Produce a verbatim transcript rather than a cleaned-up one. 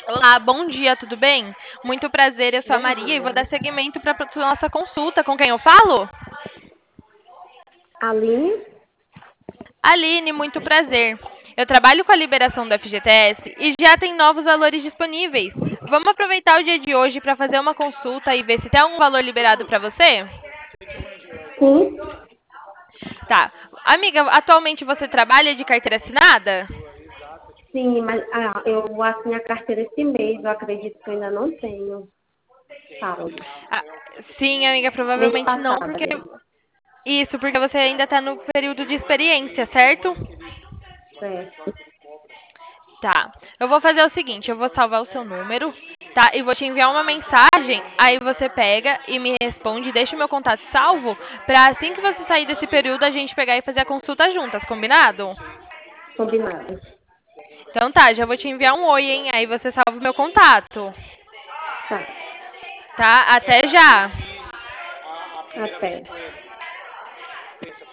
Olá, bom dia, tudo bem? Muito prazer, eu sou a Bom Maria e vou dia. dar seguimento para a nossa consulta. Com quem eu falo? Aline? Aline, muito prazer. Eu trabalho com a liberação do F G T S e já tem novos valores disponíveis. Vamos aproveitar o dia de hoje para fazer uma consulta e ver se tem algum valor liberado para você? Sim, Tá. Amiga, atualmente você trabalha de carteira assinada? sim, mas ah, eu assinei a carteira esse mês, eu acredito que eu ainda não tenho saldo. Ah, sim, amiga, Mês provavelmente não, passado, porque aliás. isso, porque você ainda está no período de experiência, certo? Certo. Tá. Eu vou fazer o seguinte, eu vou salvar o seu número, tá? E vou te enviar uma mensagem, aí você pega e me responde, deixa o meu contato salvo, pra assim que você sair desse período a gente pegar e fazer a consulta juntas, combinado? Combinado. Então tá, já vou te enviar um oi, hein? Aí você salva o meu contato, Tá, tá? Até já. até.